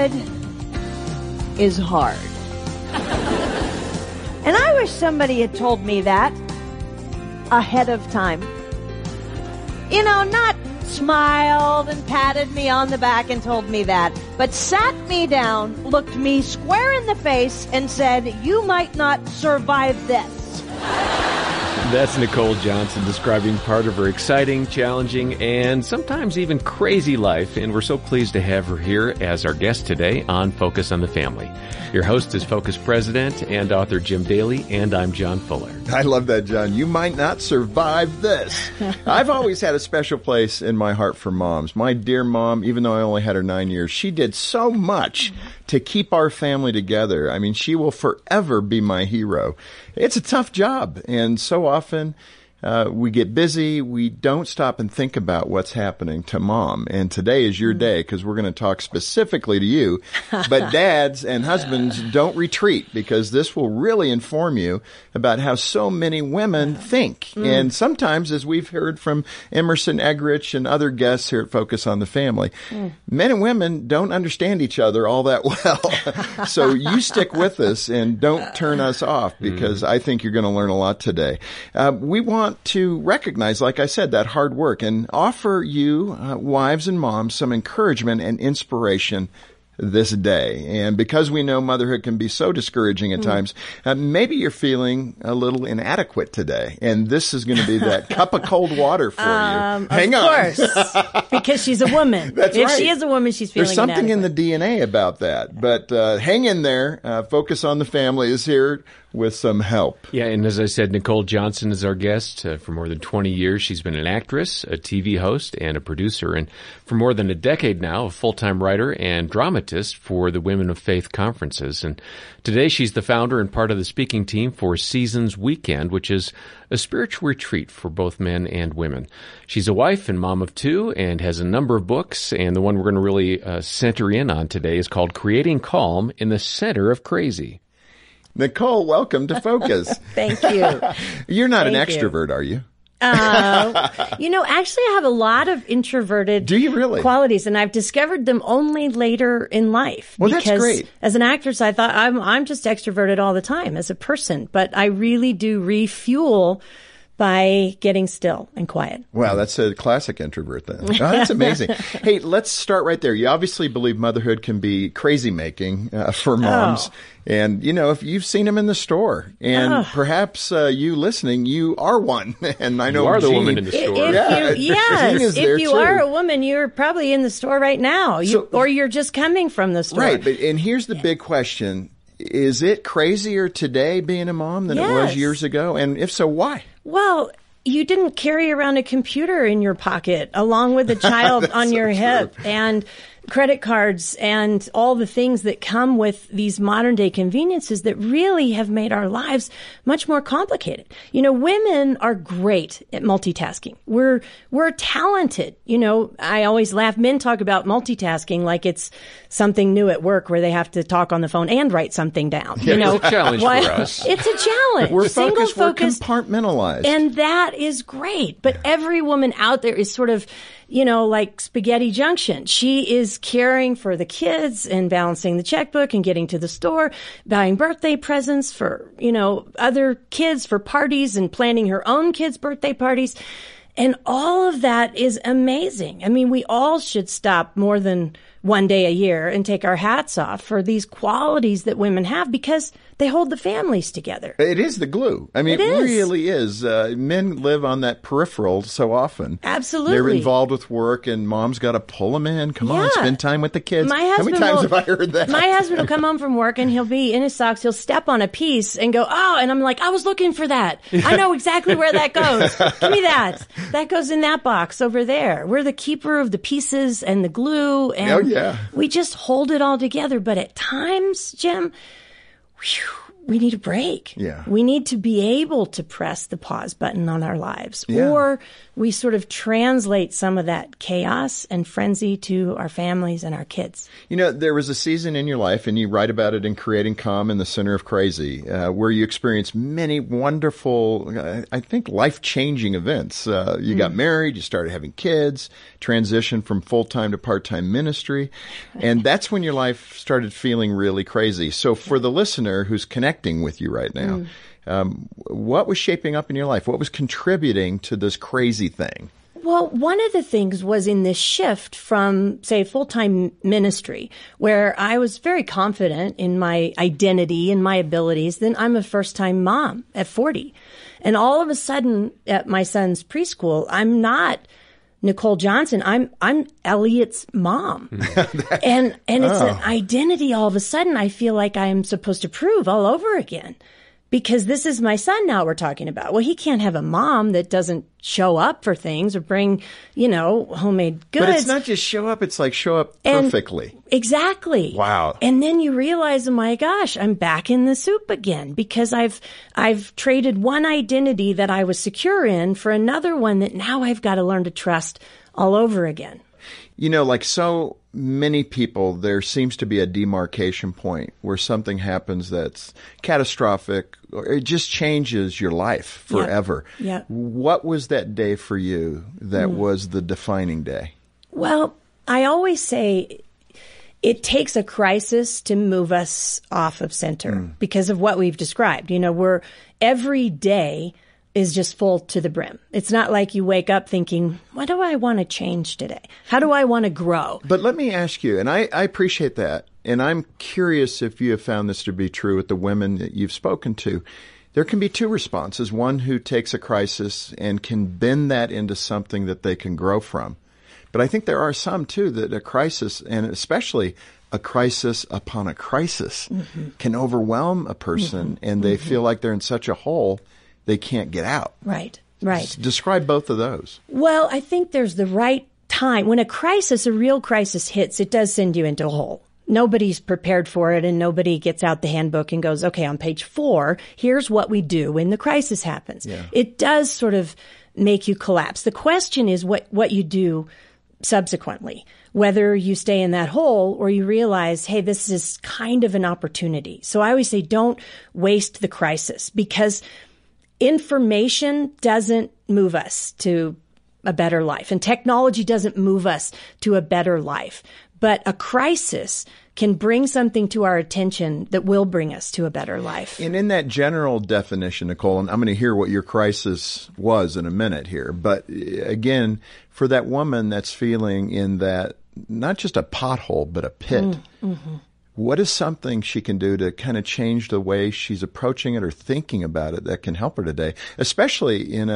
motherhood is hard. And I wish somebody had told me that ahead of time. You know, not smiled and patted me on the back and told me that, but sat me down, looked me square in the face, and said, "You might not survive this." That's Nicole Johnson describing part of her exciting, challenging, and sometimes even crazy life, and we're so pleased to have her here as our guest today on Focus on the Family. Your host is Focus President and author Jim Daly, and I'm John Fuller. I love that, John. You might not survive this. I've always had a special place in my heart for moms. My dear mom, even though I only had her 9 years, she did so much to keep our family together. I mean, she will forever be my hero. It's a tough job, and so often we get busy. We don't stop and think about what's happening to mom. And today is your day because we're going to talk specifically to you. But dads and husbands, don't retreat because this will really inform you about how so many women think. And sometimes, as we've heard from Emerson Eggerichs and other guests here at Focus on the Family, men and women don't understand each other all that well. So you stick with us and don't turn us off because I think you're going to learn a lot today. We want to recognize, like I said, that hard work and offer you, wives and moms, some encouragement and inspiration this day. And because we know motherhood can be so discouraging at times, maybe you're feeling a little inadequate today. And this is going to be that cup of cold water for you. Hang on. Of course, because she's a woman. That's if right. she is a woman, she's feeling There's something inadequate. in the DNA about that. But hang in there. Focus on the Family is here with some help. Yeah, and as I said, Nicole Johnson is our guest. For more than 20 years, she's been an actress, a TV host, and a producer. And for more than a decade now, a full-time writer and dramatist for the Women of Faith conferences. And today, she's the founder and part of the speaking team for Seasons Weekend, which is a spiritual retreat for both men and women. She's a wife and mom of two and has a number of books. And the one we're going to really center in on today is called Creating Calm in the Center of Crazy. Nicole, welcome to Focus. Thank you. You're not an Thank you. extrovert, are you? Actually, I have a lot of introverted Do you really? qualities, and I've discovered them only later in life. Well, that's because great. As an actress, I thought I'm just extroverted all the time as a person, but I really do refuel by getting still and quiet. Wow, that's a classic introvert then. Oh, that's amazing. Hey, let's start right there. You obviously believe motherhood can be crazy-making for moms. And, you know, if you've seen them in the store, and perhaps you listening, you are one. And I know You are the Jean- woman in the store. Jean is there if you too. are a woman, you're probably in the store right now, or you're just coming from the store. Right, and here's the big question. Is it crazier today being a mom than it was Yes. years ago? And if so, why? Well, you didn't carry around a computer in your pocket along with a child on your hip and credit cards and all the things that come with these modern day conveniences that really have made our lives much more complicated. You know, women are great at multitasking. We're talented. You know, I always laugh. Men talk about multitasking like it's something new at work where they have to talk on the phone and write something down. Yeah, you know, it's a challenge Why- for us. It's a challenge. We're Single focused, we're focused. compartmentalized. And that is great. But every woman out there is sort of, you know, like Spaghetti Junction. She is caring for the kids and balancing the checkbook and getting to the store, buying birthday presents for, you know, other kids for parties and planning her own kids' birthday parties. And all of that is amazing. I mean, we all should stop more than one day a year and take our hats off for these qualities that women have because they hold the families together. It is the glue. I mean, It it is. really is. Men live on that peripheral so often. Absolutely. They're involved with work, and mom's got to pull them in. Come on, Yeah. spend time with the kids. My How husband many times will- have I heard that? My husband will come home from work and he'll be in his socks. He'll step on a piece and go, "Oh," and I'm like, "I was looking for that. I know exactly where that goes. Give me that. That goes in that box over there." We're the keeper of the pieces and the glue, and Oh, yeah. we just hold it all together. But at times, Jim, we need a break. Yeah. We need to be able to press the pause button on our lives, Yeah. or we sort of translate some of that chaos and frenzy to our families and our kids. You know, there was a season in your life, and you write about it in Creating Calm in the Center of Crazy, where you experienced many wonderful, I think, life-changing events. You got married, you started having kids, transitioned from full-time to part-time ministry, and that's when your life started feeling really crazy. So for the listener who's connecting with you right now, what was shaping up in your life? What was contributing to this crazy thing? Well, one of the things was in this shift from, say, full-time ministry, where I was very confident in my identity and my abilities. Then I'm a first-time mom at 40. And all of a sudden, at my son's preschool, I'm not Nicole Johnson. I'm Elliot's mom. and it's an identity all of a sudden I feel like I'm supposed to prove all over again. Because this is my son now we're talking about. Well, he can't have a mom that doesn't show up for things or bring, homemade goods. But it's not just show up, it's like show up perfectly. Exactly. Wow. And then you realize, oh my gosh, I'm back in the soup again because I've traded one identity that I was secure in for another one that now I've got to learn to trust all over again. You know, like so many people, there seems to be a demarcation point where something happens that's catastrophic, or it just changes your life forever. Yeah. What was that day for you that was the defining day? Well, I always say it takes a crisis to move us off of center because of what we've described. We're every day is just full to the brim. It's not like you wake up thinking, what do I want to change today? How do I want to grow? But let me ask you, and I appreciate that, and I'm curious if you have found this to be true with the women that you've spoken to. There can be two responses. One who takes a crisis and can bend that into something that they can grow from. But I think there are some, too, that a crisis, and especially a crisis upon a crisis, can overwhelm a person, and they feel like they're in such a hole they can't get out. Right. Describe both of those. Well, I think there's the right time. When a real crisis hits, it does send you into a hole. Nobody's prepared for it, and nobody gets out the handbook and goes, okay, on page 4, here's what we do when the crisis happens. Yeah. It does sort of make you collapse. The question is what you do subsequently, whether you stay in that hole or you realize, hey, this is kind of an opportunity. So I always say don't waste the crisis, because information doesn't move us to a better life, and technology doesn't move us to a better life. But a crisis can bring something to our attention that will bring us to a better life. And in that general definition, Nicole, and I'm going to hear what your crisis was in a minute here, but again, for that woman that's feeling in that, not just a pothole, but a pit, what is something she can do to kind of change the way she's approaching it or thinking about it that can help her today, especially in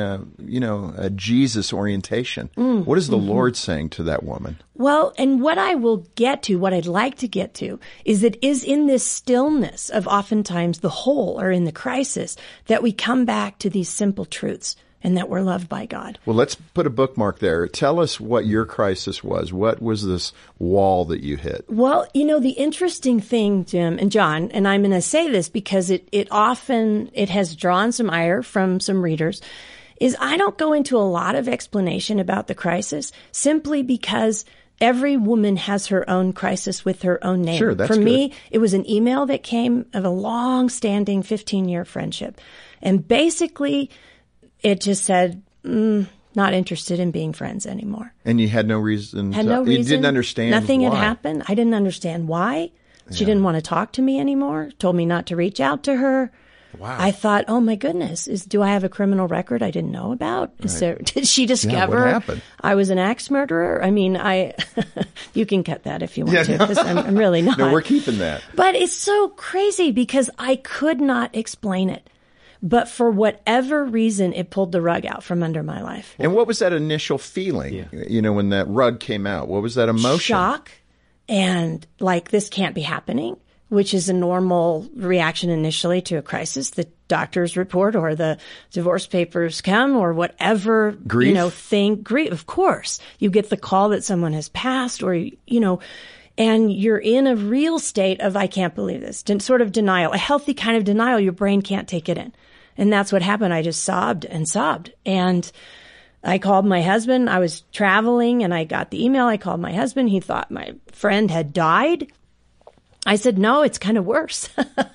a Jesus orientation? What is the Lord saying to that woman? Well, and what I'd like to get to is that is in this stillness of oftentimes the hole or in the crisis that we come back to these simple truths. And that we're loved by God. Well, let's put a bookmark there. Tell us what your crisis was. What was this wall that you hit? Well, the interesting thing, Jim and John, and I'm going to say this because it has drawn some ire from some readers, is I don't go into a lot of explanation about the crisis simply because every woman has her own crisis with her own name. Sure, that's For good. me, it was an email that came of a long-standing 15-year friendship. And basically, it just said, not interested in being friends anymore. And you had no reason. No reason. You didn't understand Nothing why. had happened. I didn't understand why. She didn't want to talk to me anymore. Told me not to reach out to her. Wow. I thought, oh my goodness, do I have a criminal record I didn't know about? Did she discover what happened? I was an axe murderer? I mean, you can cut that if you want to, because I'm really not. No, we're keeping that. But it's so crazy because I could not explain it. But for whatever reason, it pulled the rug out from under my life. And what was that initial feeling, when that rug came out? What was that emotion? Shock and like, this can't be happening, which is a normal reaction initially to a crisis. The doctor's report or the divorce papers come or whatever, Grief? Grief, of course. You get the call that someone has passed or, and you're in a real state of, I can't believe this, sort of denial, a healthy kind of denial. Your brain can't take it in. And that's what happened. I just sobbed and sobbed. And I called my husband. I was traveling and I got the email. I called my husband. He thought my friend had died. I said, no, it's kind of worse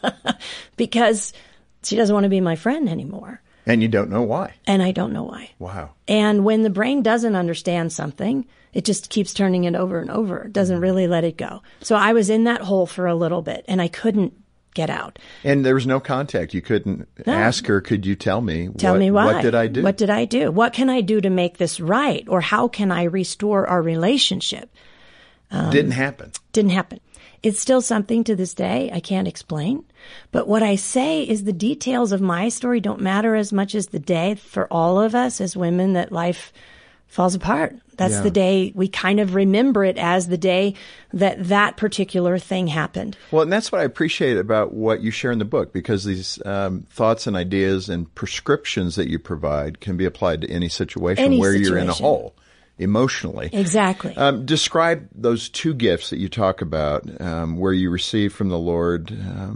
because she doesn't want to be my friend anymore. And you don't know why. And I don't know why. Wow. And when the brain doesn't understand something, it just keeps turning it over and over. It doesn't really let it go. So I was in that hole for a little bit and I couldn't get out. And there was no contact. You couldn't ask her, could you tell me? Tell me why. What did I do? What did I do? What can I do to make this right? Or how can I restore our relationship? Didn't happen. Didn't happen. It's still something to this day I can't explain. But what I say is the details of my story don't matter as much as the day for all of us as women that life falls apart. That's the day we kind of remember it as the day that that particular thing happened. Well, and that's what I appreciate about what you share in the book, because these thoughts and ideas and prescriptions that you provide can be applied to any situation you're in a hole emotionally. Exactly. Describe those two gifts that you talk about where you receive from the Lord,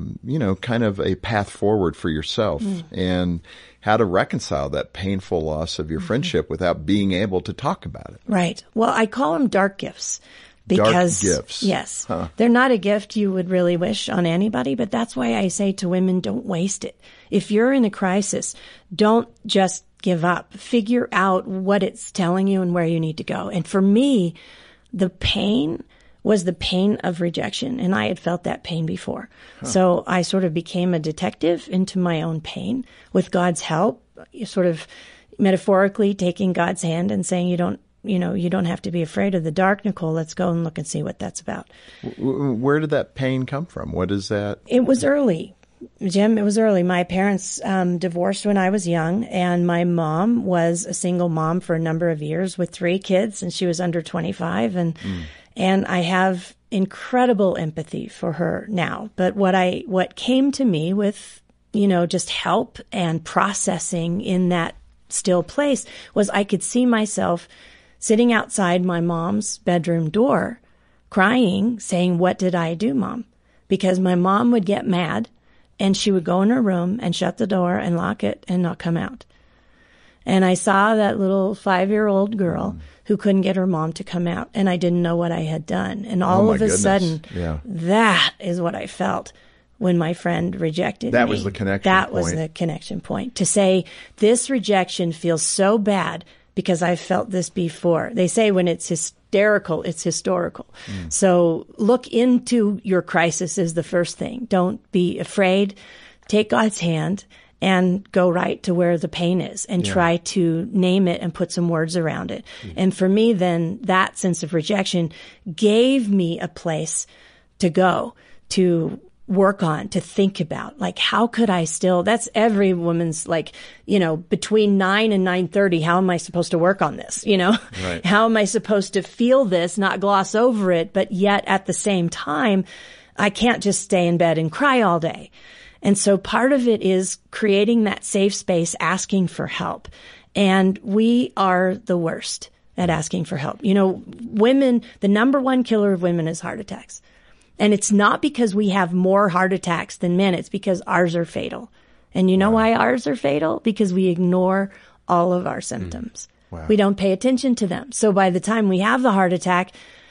kind of a path forward for yourself and how to reconcile that painful loss of your friendship without being able to talk about it. Right. Well, I call them dark gifts. Because, dark gifts. Yes. They're not a gift you would really wish on anybody, but that's why I say to women, don't waste it. If you're in a crisis, don't just give up. Figure out what it's telling you and where you need to go. And for me, the pain was the pain of rejection, and I had felt that pain before. So I sort of became a detective into my own pain with God's help, sort of metaphorically taking God's hand and saying, you don't have to be afraid of the dark, Nicole. Let's go and look and see what that's about. Where did that pain come from? What is that? It was early, Jim. It was early. My parents divorced when I was young, and my mom was a single mom for a number of years with 3 kids, and she was under 25. And I have incredible empathy for her now. But what came to me with, just help and processing in that still place was I could see myself sitting outside my mom's bedroom door, crying, saying, "What did I do, Mom?" Because my mom would get mad and she would go in her room and shut the door and lock it and not come out. And I saw that little 5-year-old girl who couldn't get her mom to come out, and I didn't know what I had done. And all of a sudden, that is what I felt when my friend rejected me. That was the connection point. That was the connection point. To say, this rejection feels so bad because I felt this before. They say when it's hysterical, it's historical. So look into your crisis is the first thing. Don't be afraid. Take God's hand and go right to where the pain is and try to name it and put some words around it. And for me, then, that sense of rejection gave me a place to go, to work on, to think about, like, how could I still, that's every woman's, between 9 and 9:30, how am I supposed to work on this? Right. How am I supposed to feel this, not gloss over it, but yet at the same time, I can't just stay in bed and cry all day. And so part of it is creating that safe space, asking for help. And we are the worst at asking for help. Women, the number one killer of women is heart attacks. And it's not because we have more heart attacks than men. It's because ours are fatal. And you know why ours are fatal? Because we ignore all of our symptoms. Wow. We don't pay attention to them. So by the time we have the heart attack,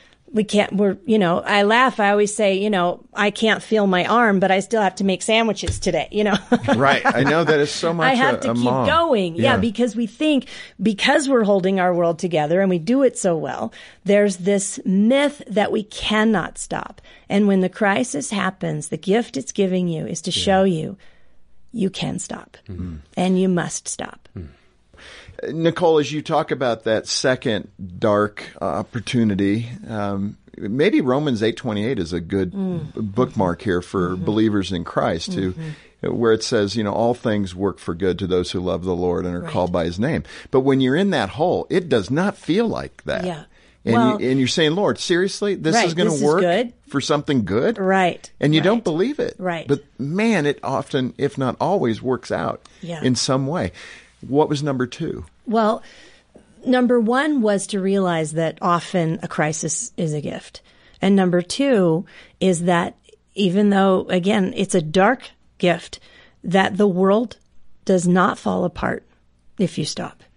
I laugh. I always say, I can't feel my arm, but I still have to make sandwiches today, Right. I know that is so much I have to keep mom. going. Yeah, because we think because we're holding our world together and we do it so well, there's this myth that we cannot stop. And when the crisis happens, the gift it's giving you is to show you can stop and you must stop. Nicole, as you talk about that second dark opportunity, maybe Romans 8:28 is a good bookmark here for believers in Christ, where it says, all things work for good to those who love the Lord and are called by His name. But when you're in that hole, it does not feel like that. Yeah. And you're saying, Lord, seriously, this is going to work for something good? Right. And you don't believe it. Right. But man, it often, if not always, works out in some way. What was number 2? Well, number 1 was to realize that often a crisis is a gift. And number 2 is that even though, again, it's a dark gift, that the world does not fall apart if you stop.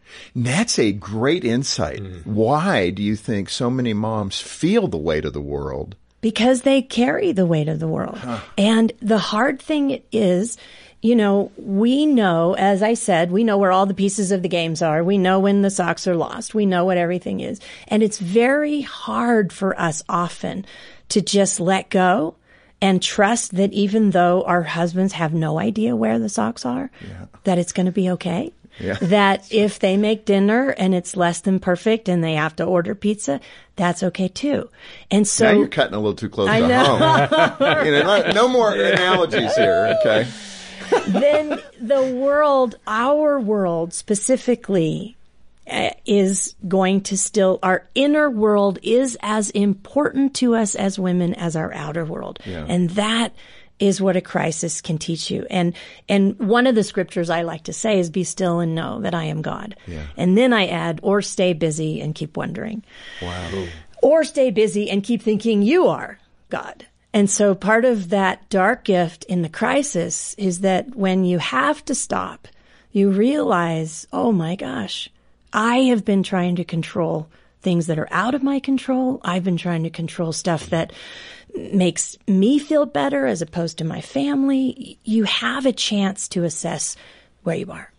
That's a great insight. Why do you think so many moms feel the weight of the world? Because they carry the weight of the world. And the hard thing is, you know, we know, as I said, we know where all the pieces of the games are. We know when the socks are lost. We know what everything is. And it's very hard for us often to just let go and trust that even though our husbands have no idea where the socks are, that it's going to be okay. Yeah. That if they make dinner and it's less than perfect and they have to order pizza, that's okay too. And so now you're cutting a little too close I to know. home. You know, no more analogies here, okay? Then the world, our world specifically, is going to still, our inner world is as important to us as women as our outer world. Yeah. And that is what a crisis can teach you. And one of the scriptures I like to say is, be still and know that I am God. Yeah. And then I add, or stay busy and keep wondering. Wow. Or stay busy and keep thinking you are God. And so part of that dark gift in the crisis is that when you have to stop, you realize, oh my gosh, I have been trying to control things that are out of my control. I've been trying to control stuff that makes me feel better as opposed to my family. You have a chance to assess where you are.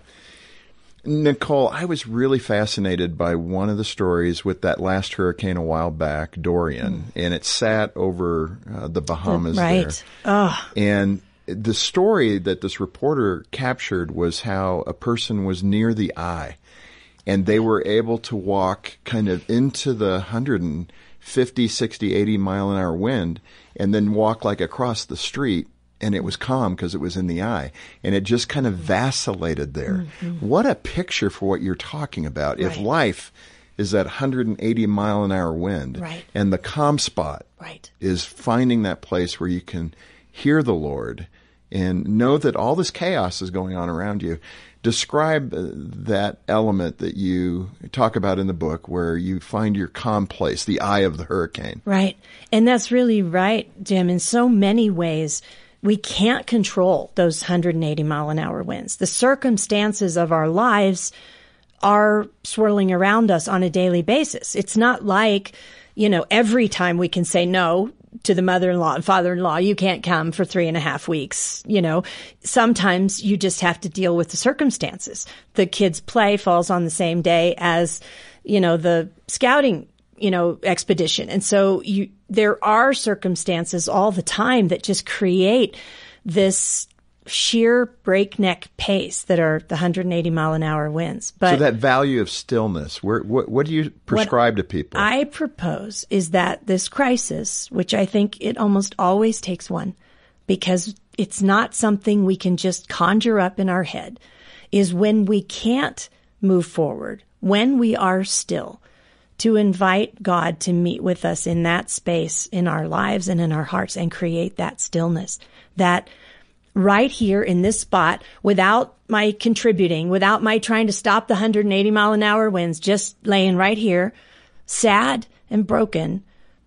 Nicole, I was really fascinated by one of the stories with that last hurricane a while back, Dorian, and it sat over the Bahamas there. Oh. And the story that this reporter captured was how a person was near the eye, and they were able to walk kind of into the 150, 60, 80 mile an hour wind and then walk like across the street. And it was calm because it was in the eye. And it just kind of vacillated there. Mm-hmm. What a picture for what you're talking about. Right. If life is that 180 mile an hour wind, right, and the calm spot, right, is finding that place where you can hear the Lord and know that all this chaos is going on around you. Describe that element that you talk about in the book where you find your calm place, the eye of the hurricane. Right. And that's really right, Jim. In so many ways, we can't control those 180 mile an hour winds. The circumstances of our lives are swirling around us on a daily basis. It's not like, you know, every time we can say no to the mother-in-law and father-in-law, you can't come for 3.5 weeks. You know, sometimes you just have to deal with the circumstances. The kids' play falls on the same day as, you know, the scouting, you know, expedition. And so there are circumstances all the time that just create this sheer breakneck pace that are the 180 mile an hour winds. But so that value of stillness, what do you prescribe to people? I propose is that this crisis, which I think it almost always takes one, because it's not something we can just conjure up in our head, is when we can't move forward, when we are still, to invite God to meet with us in that space in our lives and in our hearts and create that stillness, that right here in this spot, without my contributing, without my trying to stop the 180 mile an hour winds, just laying right here, sad and broken,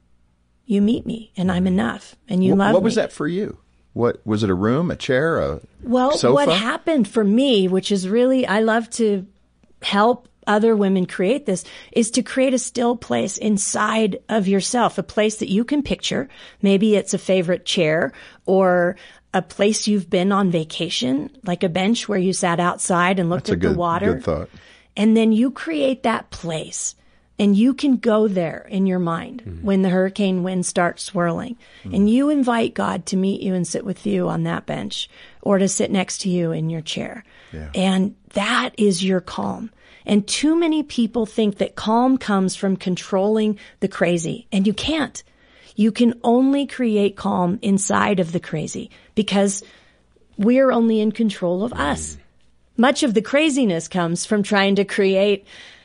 you meet me and I'm enough and you love me. What was that for you? What was it? A room, a chair, a sofa? What happened for me, which is really, I love to help other women create this, is to create a still place inside of yourself, a place that you can picture. Maybe it's a favorite chair or a place you've been on vacation, like a bench where you sat outside and looked at the water. Good thought. And then you create that place and you can go there in your mind when the hurricane winds start swirling. And you invite God to meet you and sit with you on that bench or to sit next to you in your chair. Yeah. And that is your calm. And too many people think that calm comes from controlling the crazy, and you can't. You can only create calm inside of the crazy because we're only in control of us. Much of the craziness comes from trying to create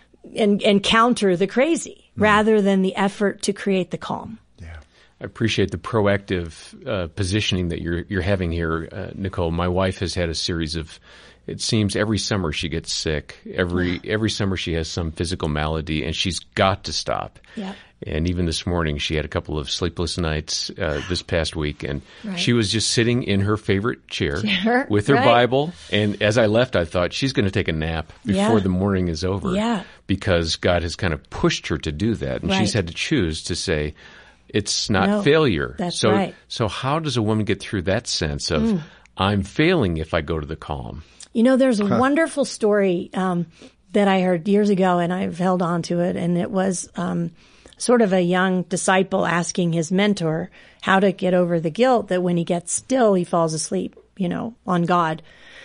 and counter the crazy rather than the effort to create the calm. Yeah, I appreciate the proactive positioning that you're having here, Nicole. My wife has had a series of it seems every summer she gets sick. Every summer she has some physical malady, and she's got to stop. Yeah. And even this morning, she had a couple of sleepless nights this past week, and Right. she was just sitting in her favorite chair with her Right. Bible. And as I left, I thought, she's going to take a nap before Yeah. the morning is over. Yeah. Because God has kind of pushed her to do that, and Right. she's had to choose to say, it's not No, failure. that's right. So how does a woman get through that sense of, I'm failing if I go to the calm? You know, there's a wonderful story that I heard years ago, and I've held on to it, and it was sort of a young disciple asking his mentor how to get over the guilt that when he gets still, he falls asleep, on God.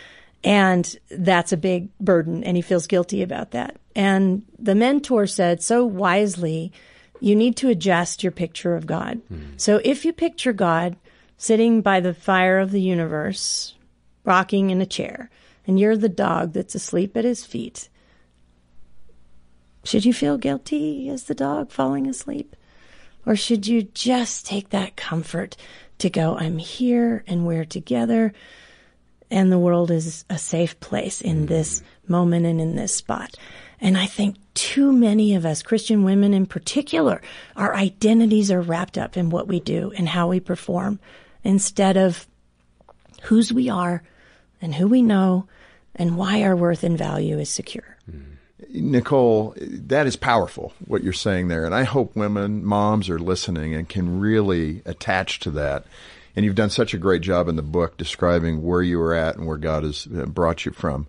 And that's a big burden, and he feels guilty about that. And the mentor said so wisely, you need to adjust your picture of God. So if you picture God sitting by the fire of the universe, rocking in a chair, and you're the dog that's asleep at his feet, should you feel guilty as the dog falling asleep? Or should you just take that comfort to go, I'm here and we're together and the world is a safe place in this moment and in this spot? And I think too many of us, Christian women in particular, our identities are wrapped up in what we do and how we perform instead of whose we are and who we know and why our worth and value is secure. Nicole, that is powerful, what you're saying there. And I hope moms are listening and can really attach to that. And you've done such a great job in the book describing where you were at and where God has brought you from.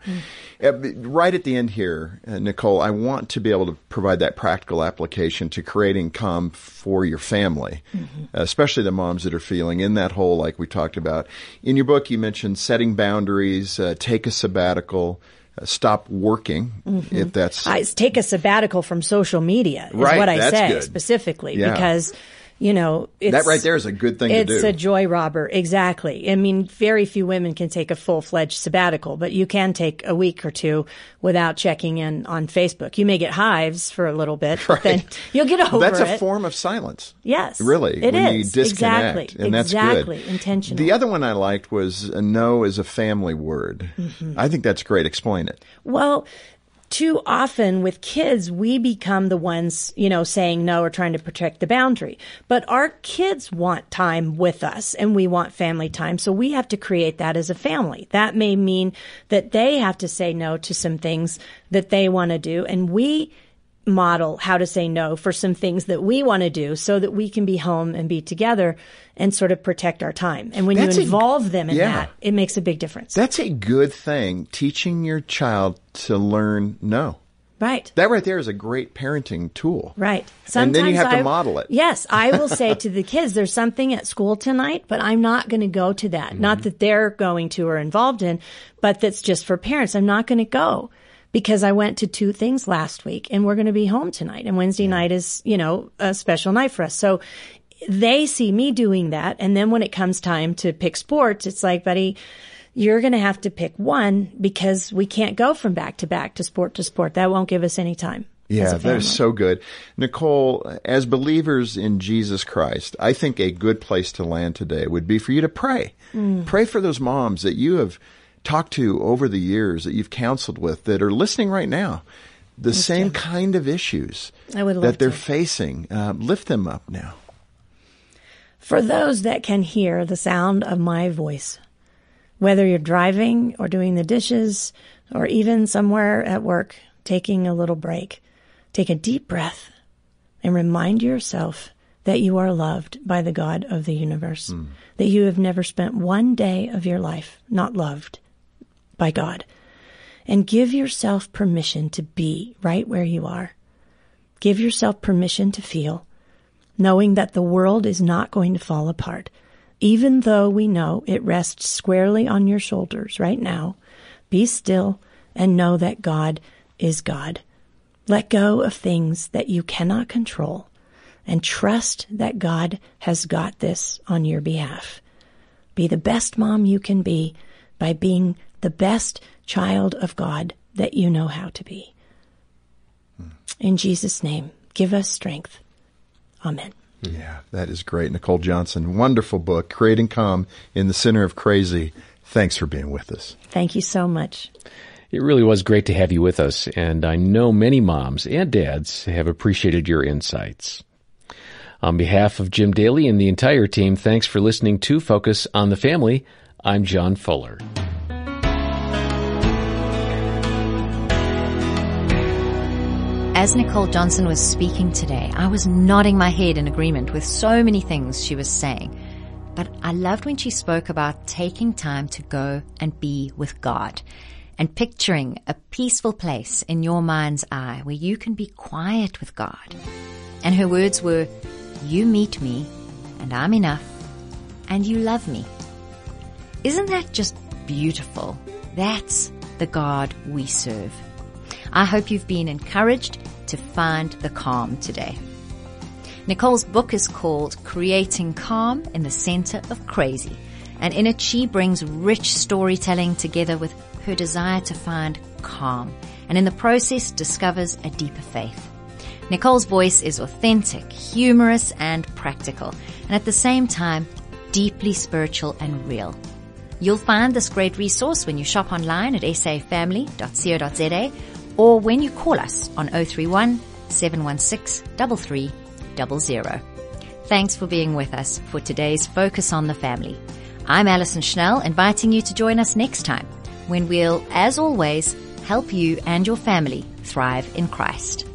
Right at the end here, Nicole, I want to be able to provide that practical application to creating calm for your family, especially the moms that are feeling in that hole like we talked about. In your book, you mentioned setting boundaries, take a sabbatical, stop working, if that's... Take a sabbatical from social media is Right, what I that's say good. specifically, Yeah. because, it's... That right there is a good thing to do. It's a joy robber, exactly. I mean, very few women can take a full-fledged sabbatical, but you can take a week or two without checking in on Facebook. You may get hives for a little bit, but then you'll get over That's it. a form of silence. Yes. Really, it when is. you disconnect. Exactly. And that's exactly. good. Intentional. The other one I liked was a no is a family word. I think that's great. Explain it. Well, too often with kids, we become the ones, saying no or trying to protect the boundary. But our kids want time with us and we want family time. So we have to create that as a family. That may mean that they have to say no to some things that they want to do. And we model how to say no for some things that we want to do so that we can be home and be together and sort of protect our time. And when you involve them in that, it makes a big difference. That's a good thing, teaching your child to learn no. Right. That right there is a great parenting tool. Right. And then you have to model it. Yes. I will say to the kids, there's something at school tonight, but I'm not going to go to that. Not that they're going to or involved in, but that's just for parents. I'm not going to go because I went to 2 things last week and we're going to be home tonight. And Wednesday night is, a special night for us. So they see me doing that. And then when it comes time to pick sports, it's like, buddy, you're going to have to pick one because we can't go from back to back to sport. That won't give us any time. Yeah, that is so good. Nicole, as believers in Jesus Christ, I think a good place to land today would be for you to pray. Pray for those moms that you have talked to over the years, that you've counseled with, that are listening right now. The same kind of issues that they're facing. Lift them up now. For those that can hear the sound of my voice, whether you're driving or doing the dishes or even somewhere at work, taking a little break, take a deep breath and remind yourself that you are loved by the God of the universe, that you have never spent one day of your life not loved by God. And give yourself permission to be right where you are. Give yourself permission to feel, knowing that the world is not going to fall apart. Even though we know it rests squarely on your shoulders right now, be still and know that God is God. Let go of things that you cannot control and trust that God has got this on your behalf. Be the best mom you can be by being the best child of God that you know how to be. In Jesus' name, give us strength. Amen. Yeah, that is great. Nicole Johnson, wonderful book, Creating Calm in the Center of Crazy. Thanks for being with us. Thank you so much. It really was great to have you with us, and I know many moms and dads have appreciated your insights. On behalf of Jim Daly and the entire team, thanks for listening to Focus on the Family. I'm John Fuller. As Nicole Johnson was speaking today, I was nodding my head in agreement with so many things she was saying. But I loved when she spoke about taking time to go and be with God and picturing a peaceful place in your mind's eye where you can be quiet with God. And her words were, "You meet me, and I'm enough, and you love me." Isn't that just beautiful? That's the God we serve. I hope you've been encouraged to find the calm today. Nicole's book is called Creating Calm in the Center of Crazy, and in it she brings rich storytelling together with her desire to find calm, and in the process discovers a deeper faith. Nicole's voice is authentic, humorous, and practical, and at the same time, deeply spiritual and real. You'll find this great resource when you shop online at safamily.co.za or when you call us on 031 716 3300. Thanks for being with us for today's Focus on the Family. I'm Alison Schnell, inviting you to join us next time when we'll, as always, help you and your family thrive in Christ.